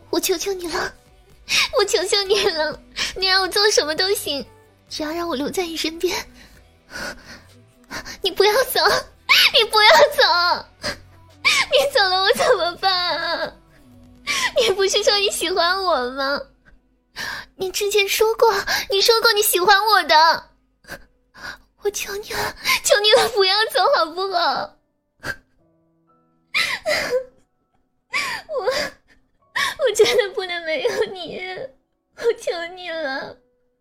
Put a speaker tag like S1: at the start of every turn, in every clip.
S1: 我求求你了，我求求你了，你让我做什么都行，只要让我留在你身边。你不要走，你不要走，你走了我怎么办啊？你不是说你喜欢我吗？你之前说过，你说过你喜欢我的。我求你了，求你了，不要走好不好？我真的不能没有你，我求你了。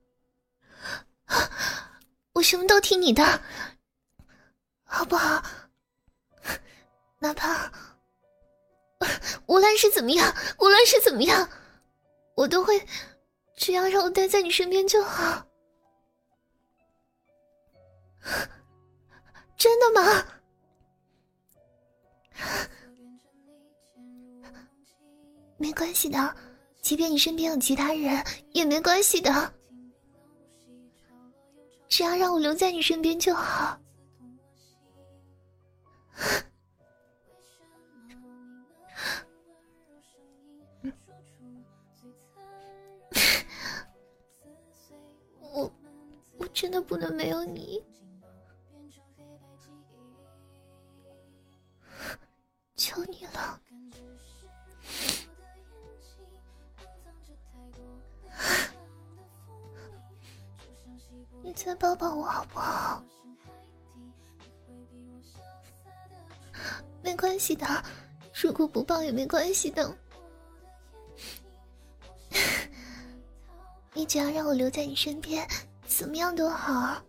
S1: 我什么都听你的，好不好？哪怕无论是怎么样，我都会，只要让我待在你身边就好。真的吗？没关系的，即便你身边有其他人也没关系的，只要让我留在你身边就好。我真的不能没有你，求你了。你再抱抱我好不好？没关系的，如果不抱也没关系的。你只要让我留在你身边，怎么样都好。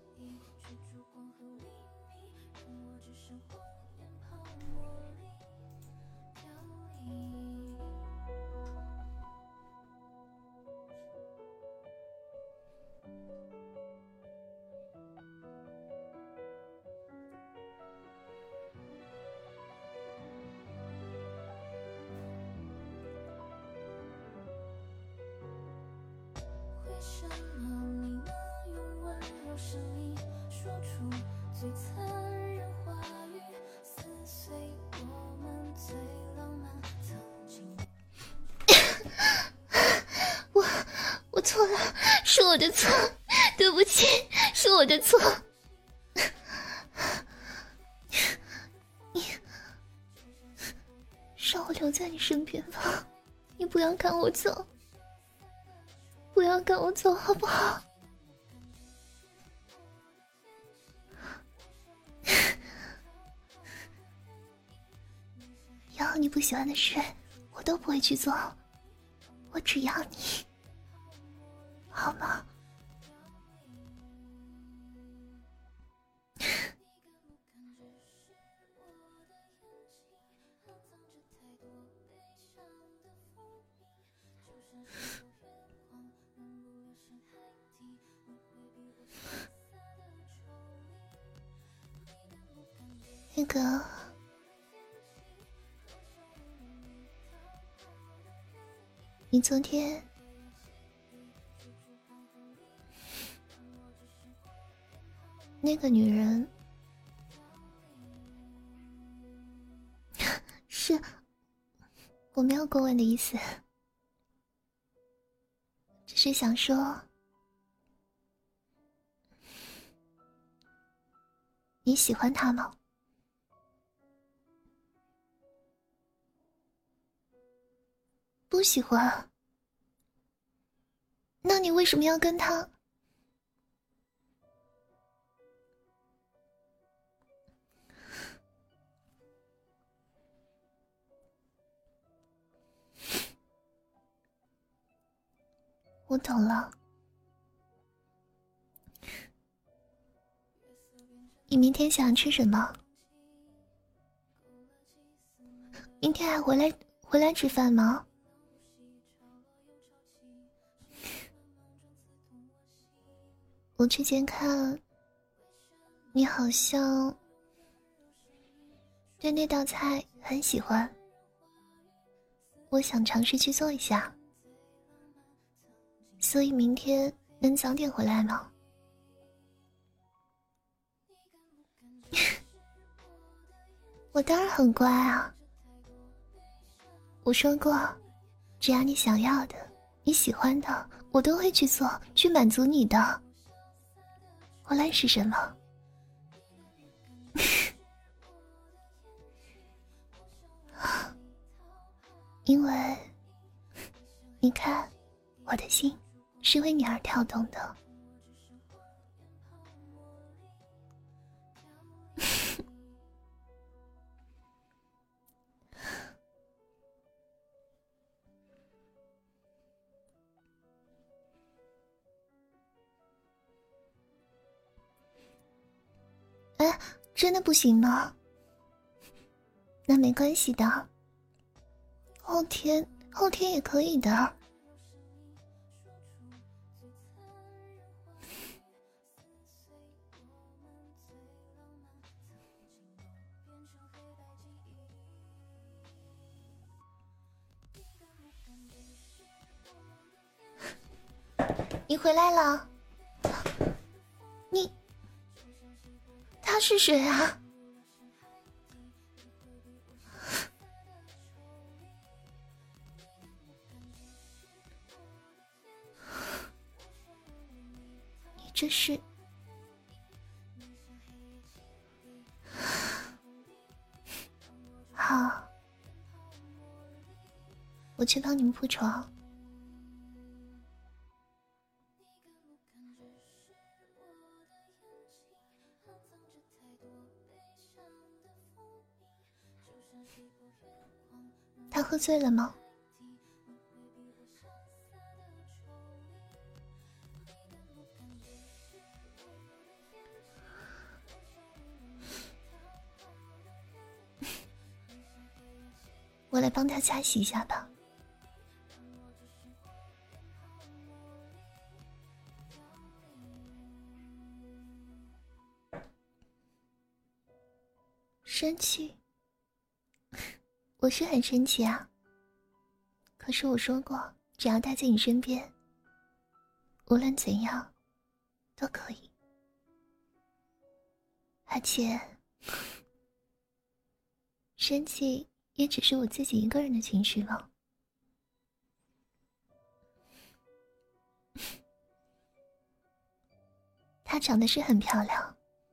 S2: 为什么你能用温柔声音说出最残忍话语，撕碎我们最浪漫曾经。
S1: 我错了，是我的错，对不起，是我的错。你让我留在你身边吧，你不要赶我走，不要赶我走好不好？要你不喜欢的事我都不会去做，我只要你，好吗？那个，你昨天那个女人是我没有过问的意思，只是想说你喜欢她吗？不喜欢，那你为什么要跟他？我懂了，你明天想吃什么？明天还回来吃饭吗？我之前看你好像对那道菜很喜欢，我想尝试去做一下，所以明天能早点回来吗？我当然很乖啊，我说过只要你想要的，你喜欢的，我都会去做，去满足你的。我烂是什么？因为你看，我的心是为你而跳动的。哎，真的不行吗？那没关系的，后天也可以的。你回来了，他是谁啊？你这是……好，我去帮你们铺床。他喝醉了吗？我来帮他擦洗一下吧。生气？我是很生气啊。可是我说过，只要待在你身边，无论怎样都可以。而且，生气也只是我自己一个人的情绪了。她长得是很漂亮。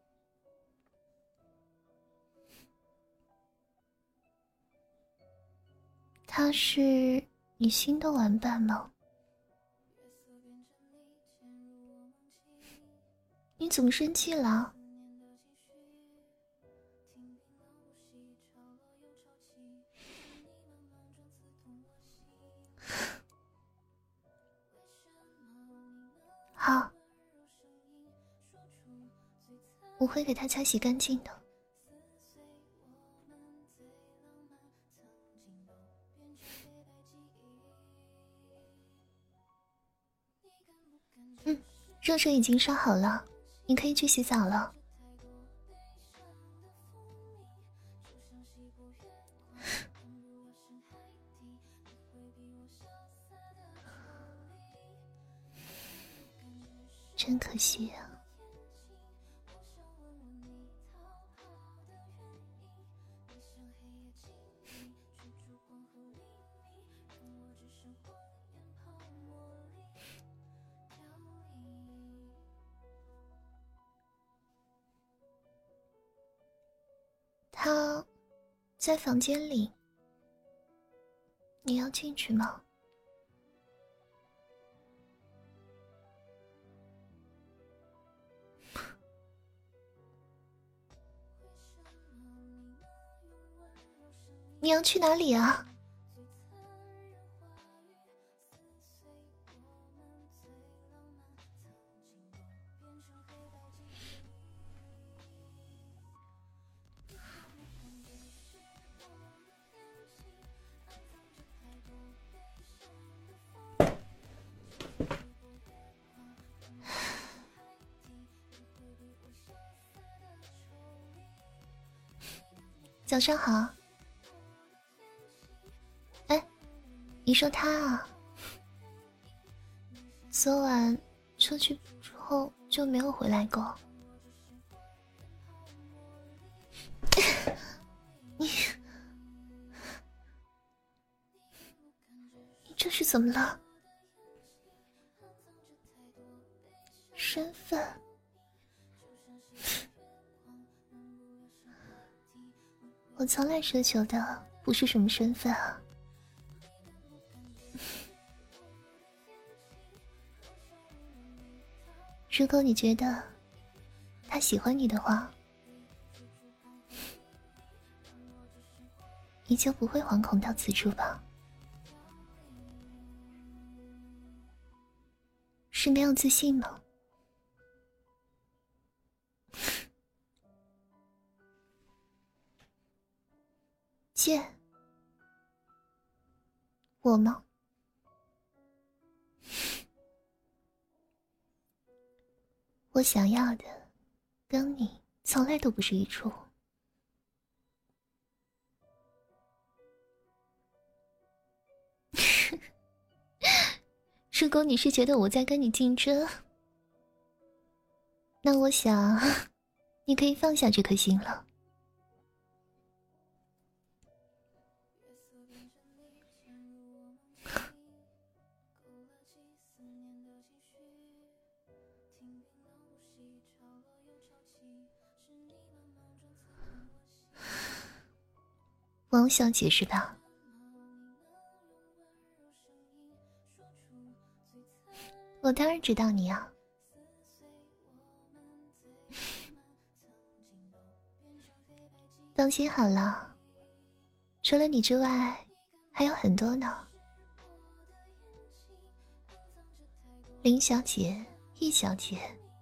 S1: 她是你新的玩伴吗？你怎么生气了？好，我会给他擦洗干净的。热水已经烧好了，你可以去洗澡了。真可惜啊。他在房间里，你要进去吗？你要去哪里啊？早上好。哎，你说他啊，昨晚出去之后就没有回来过。你这是怎么了？身份？我从来奢求的不是什么身份啊。如果你觉得他喜欢你的话，你就不会惶恐到此处吧？是没有自信吗？贱，我吗？我想要的跟你从来都不是一处。如果你是觉得我在跟你竞争，那我想你可以放下这颗心了。王小姐是吧？我当然知道你啊。放心好了，除了你之外，还有很多呢。林小姐、易小姐。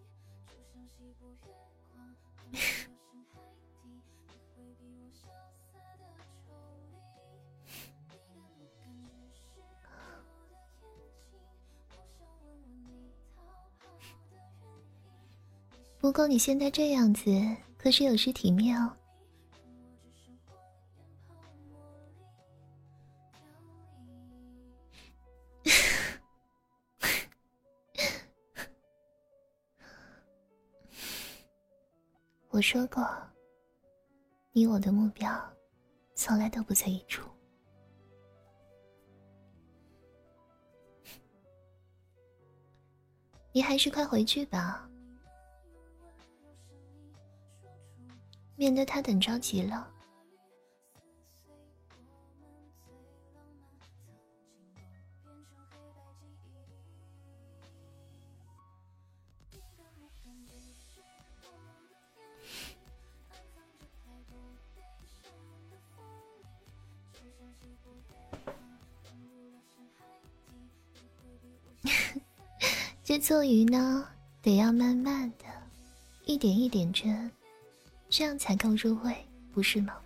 S1: 不过你现在这样子可是有失体面哦。我说过，你我的目标从来都不在一处。你还是快回去吧，免得他等着急了。这做鱼呢，得要慢慢的，一点一点蒸，这样才够入味，不是吗？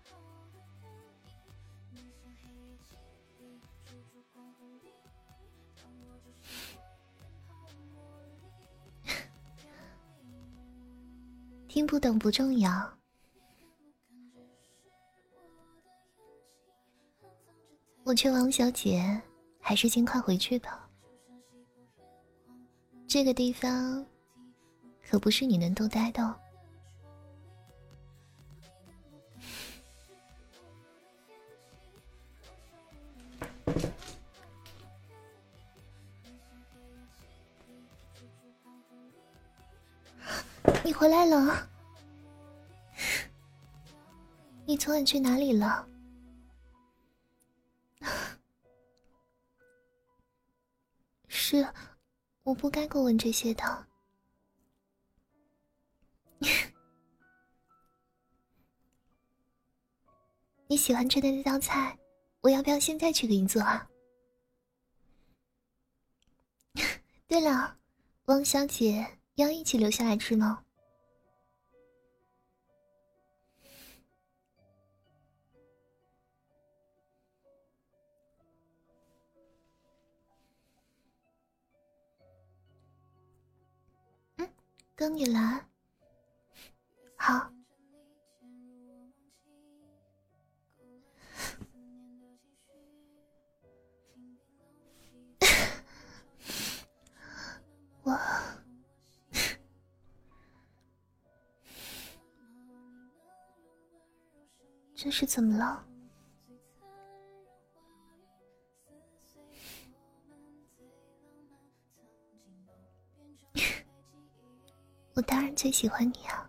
S1: 听不懂不重要。我劝王小姐还是尽快回去吧。这个地方可不是你能多待的哦。你回来了？你昨晚去哪里了？是，我不该过问这些的。你喜欢吃的那道菜，我要不要现在去给你做啊？对了，王小姐要一起留下来吃吗？跟你来。好。我这是怎么了？ 我当然最喜欢你啊，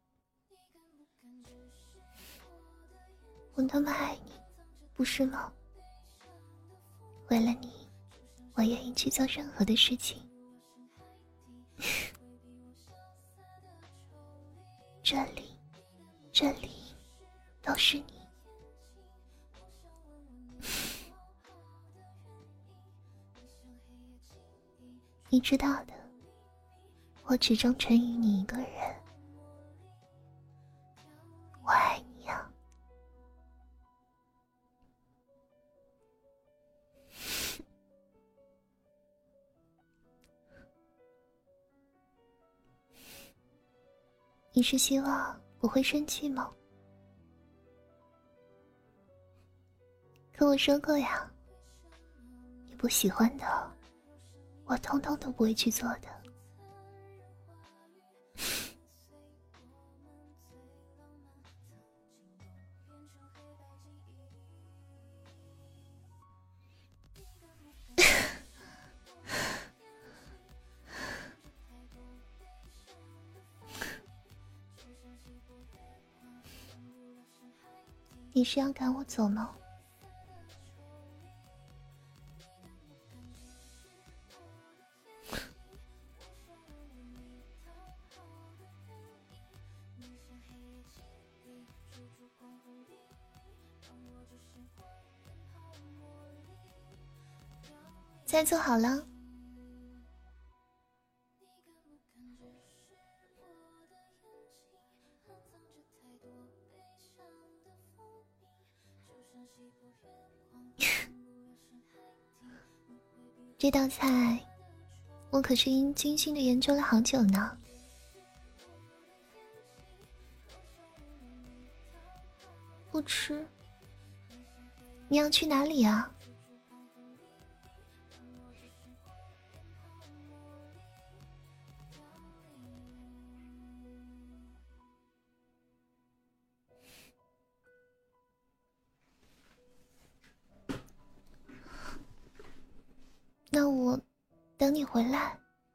S1: 我那么爱你，不是吗？为了你，我愿意去做任何的事情。这里都是你。你知道的，我只忠诚于你一个人。我爱你啊。你是希望我会生气吗？可我说过呀，你不喜欢的，我通通都不会去做的。你是要赶我走吗？菜做好了。这道菜我可是精心的研究了好久呢。不吃？你要去哪里啊？那我等你回来。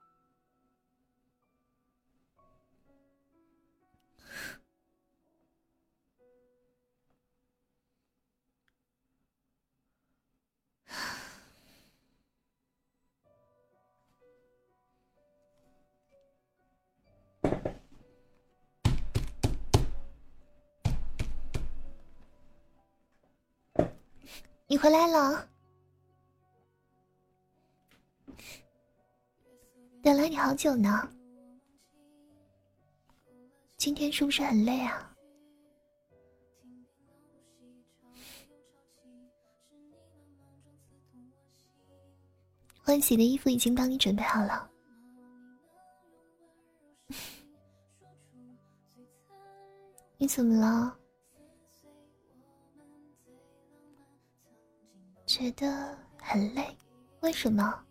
S1: 你回来了，等了你好久呢。今天是不是很累啊？换洗的衣服已经帮你准备好了。你怎么了？觉得很累？为什么？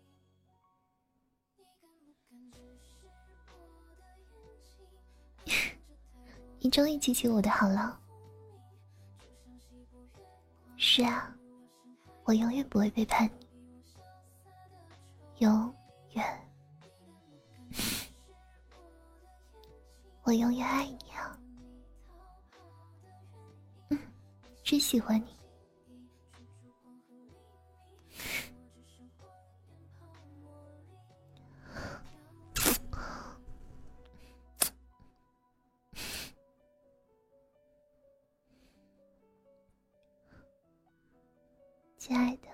S1: 你终于记起我的好了。是啊，我永远不会背叛你，永远。我永远爱你啊。只喜欢你。亲爱的，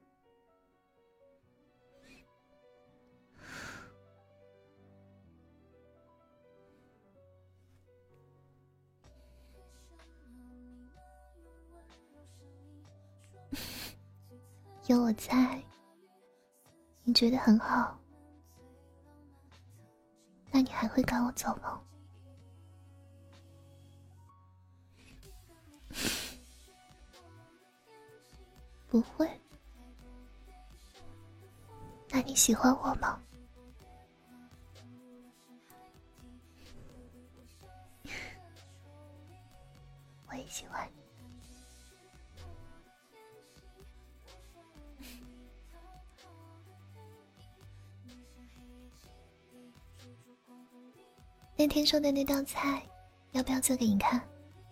S1: 有我在，你觉得很好，那你还会赶我走吗？不会。那你喜欢我吗？我也喜欢你。 那天说的那道菜，要不要做给你看？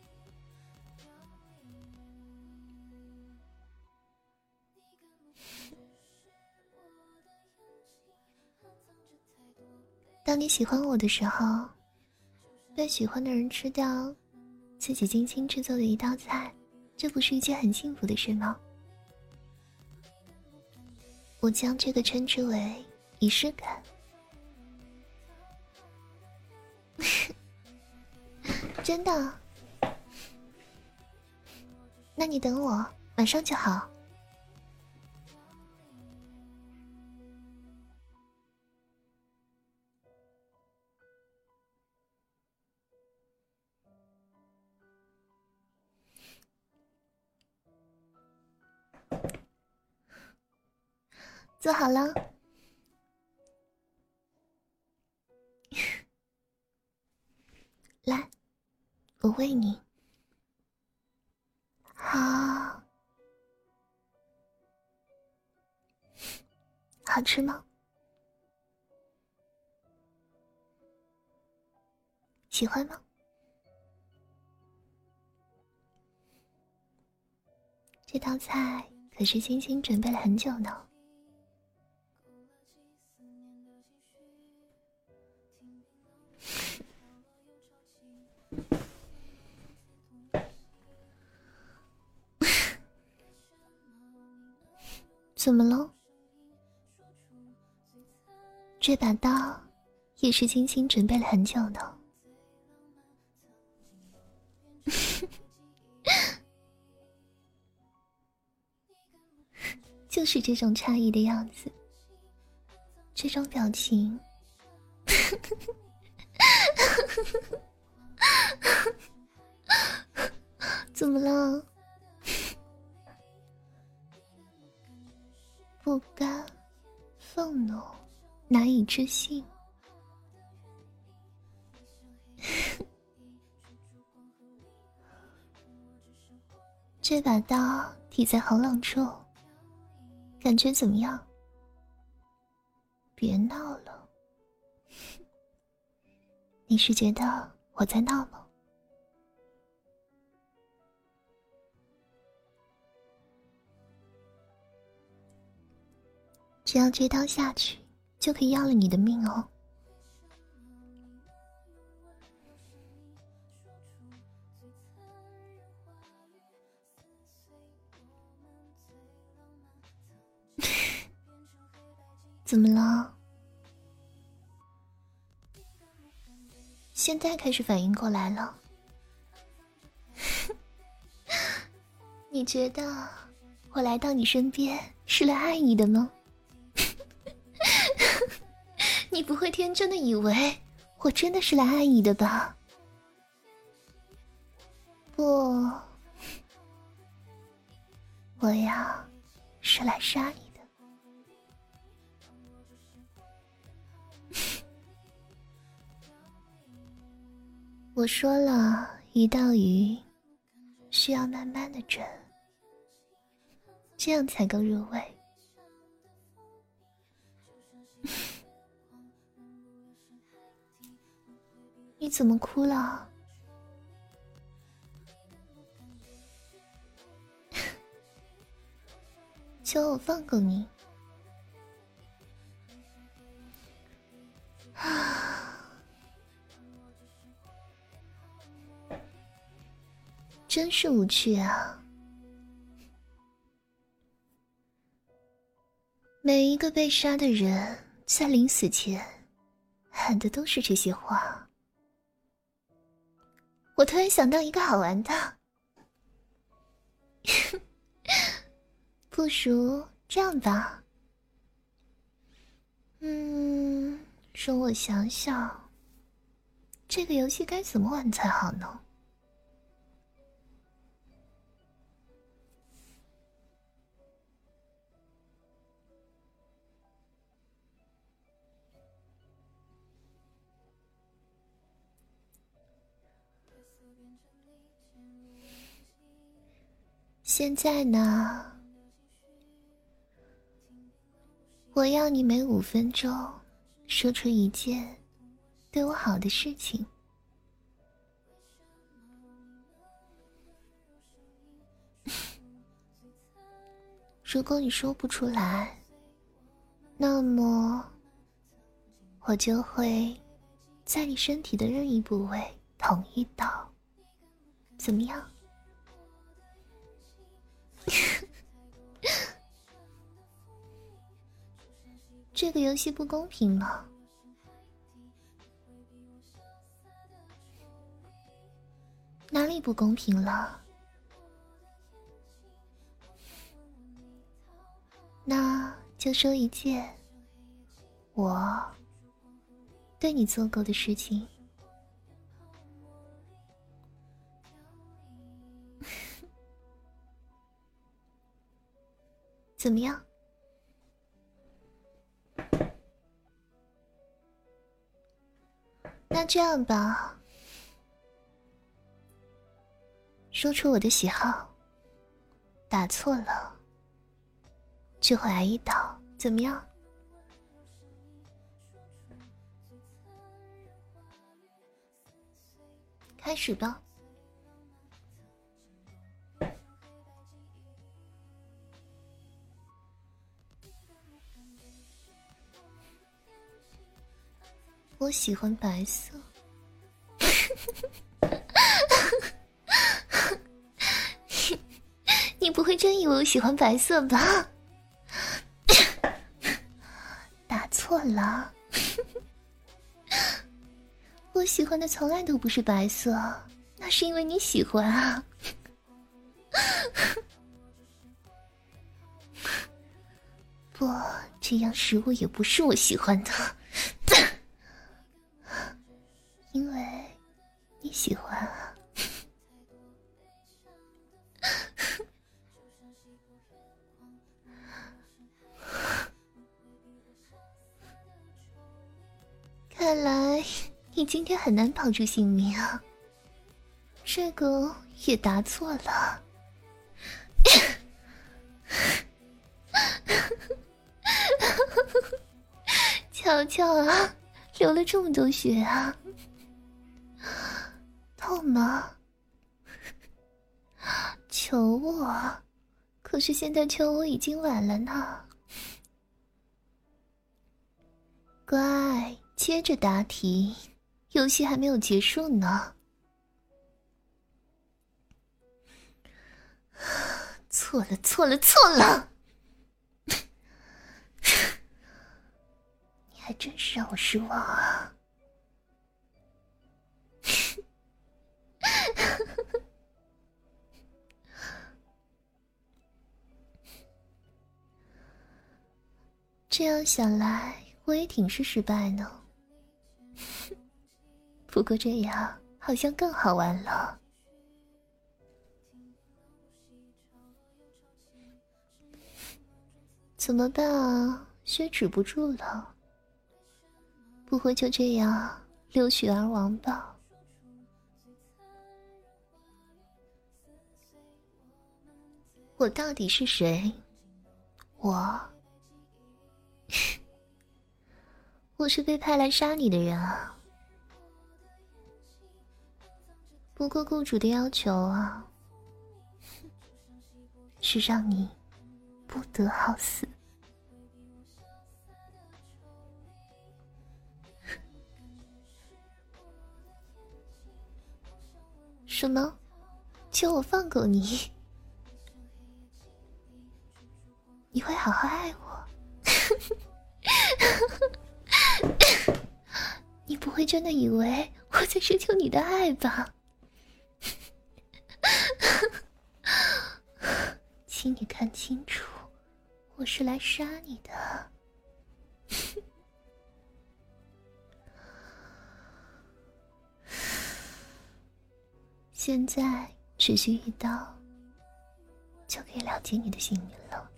S1: 当你喜欢我的时候，对喜欢的人吃掉自己精心制作的一道菜，这不是一件很幸福的事吗？我将这个称之为仪式感。真的？那你等我，马上就好。做好了。来，我喂你。好。好吃吗？喜欢吗？这道菜可是精心准备了很久呢。怎么了？这把刀也是精心准备了很久呢。就是这种诧异的样子，这种表情。怎么了？不甘、愤怒、难以置信。这把刀抵在喉咙处，感觉怎么样？别闹了。你是觉得我在闹吗？只要这刀下去，就可以要了你的命哦。怎么了？现在开始反应过来了。你觉得我来到你身边是来爱你的吗？你不会天真的以为我真的是来爱你的吧？不，我呀是来杀你的。我说了，一道鱼需要慢慢的蒸，这样才够入味。你怎么哭了？求我放过你。真是无趣啊！每一个被杀的人在临死前喊的都是这些话。我突然想到一个好玩的，不如这样吧。容我想想，这个游戏该怎么玩才好呢？现在呢，我要你每5分钟说出一件对我好的事情。如果你说不出来，那么我就会在你身体的任意部位捅一刀，怎么样？这个游戏不公平吗？哪里不公平了？那就说一件我对你做过的事情。怎么样？那这样吧，说出我的喜好，打错了就会挨一刀，怎么样？开始吧。我喜欢白色。你不会真以为我喜欢白色吧？打错了。我喜欢的从来都不是白色，那是因为你喜欢啊。不，这样食物也不是我喜欢的。因为你喜欢啊。看来你今天很难保住性命啊。这个也答错了。瞧瞧啊，流了这么多血啊。痛吗？求我，可是现在求我已经晚了呢。乖，接着答题，游戏还没有结束呢。错了错了错了。你还真是让我失望啊。这样想来，我也挺是失败呢。不过这样好像更好玩了。怎么办啊？血止不住了。不会就这样流血而亡吧？我到底是谁？我是被派来杀你的人啊。不过雇主的要求啊，是让你不得好死。什么？求我放过你？你会好好爱我？你不会真的以为我在奢求你的爱吧？请你看清楚，我是来杀你的。现在只需一刀，就可以了结你的性命了。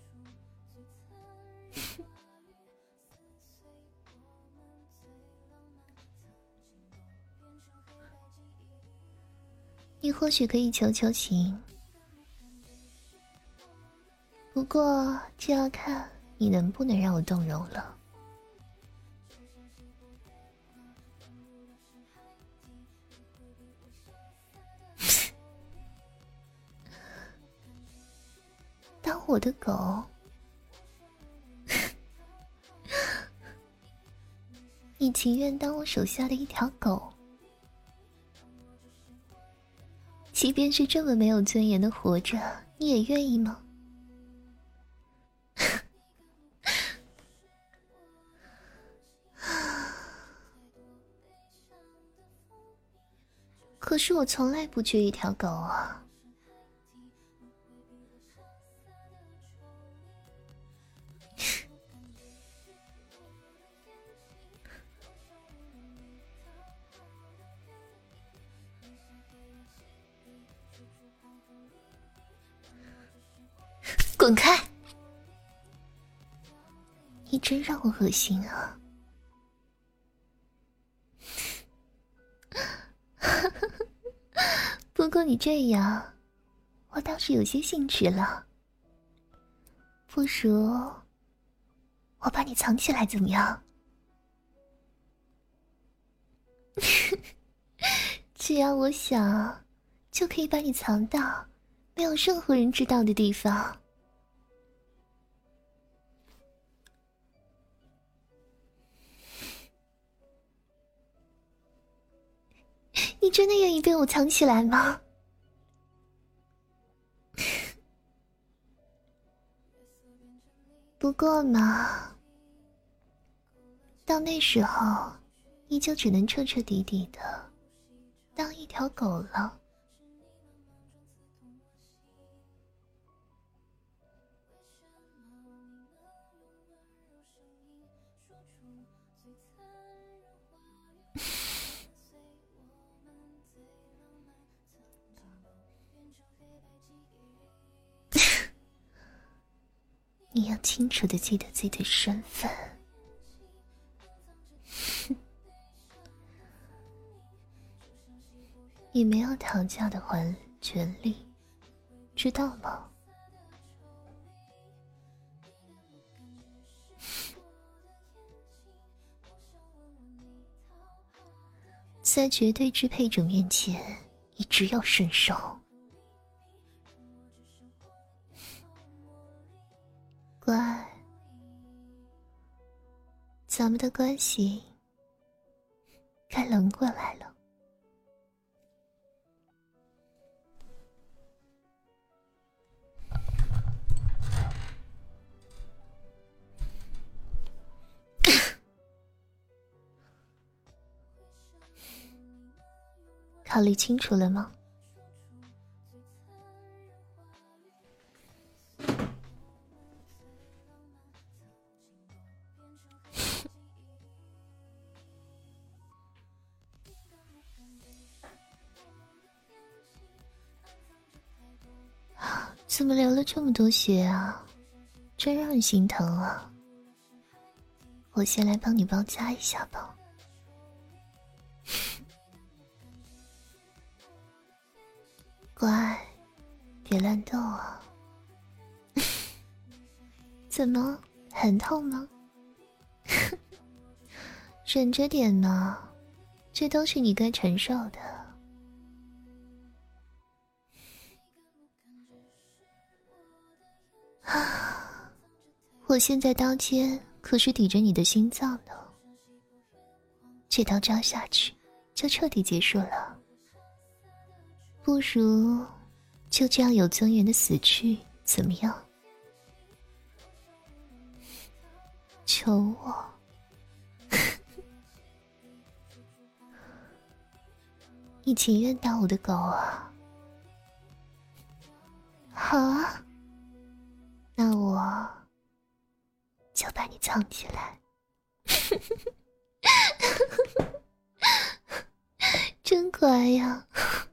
S1: 你或许可以求求情，不过就要看你能不能让我动容了。 我的狗？你情愿当我手下的一条狗？即便是这么没有尊严的活着，你也愿意吗？可是我从来不缺一条狗啊。滚开！你真让我恶心啊！不过你这样，我倒是有些兴趣了。不如我把你藏起来怎么样？只要我想，就可以把你藏到没有任何人知道的地方。你真的愿意被我藏起来吗？不过嘛，到那时候，你就只能彻彻底底的当一条狗了。你要清楚的记得自己的身份。你没有讨价的权利，知道吗？在绝对支配者面前，你只有顺手。乖，咱们的关系该轮过来了。考虑清楚了吗？怎么流了这么多血啊？真让人心疼啊！我先来帮你包扎一下吧。乖，别乱动啊！怎么，很痛吗？忍着点嘛，这都是你该承受的。啊，我现在刀尖可是抵着你的心脏呢，这刀扎下去就彻底结束了。不如就这样有尊严的死去，怎么样？求我！你情愿当我的狗啊？好啊，那我就把你藏起来。真乖呀！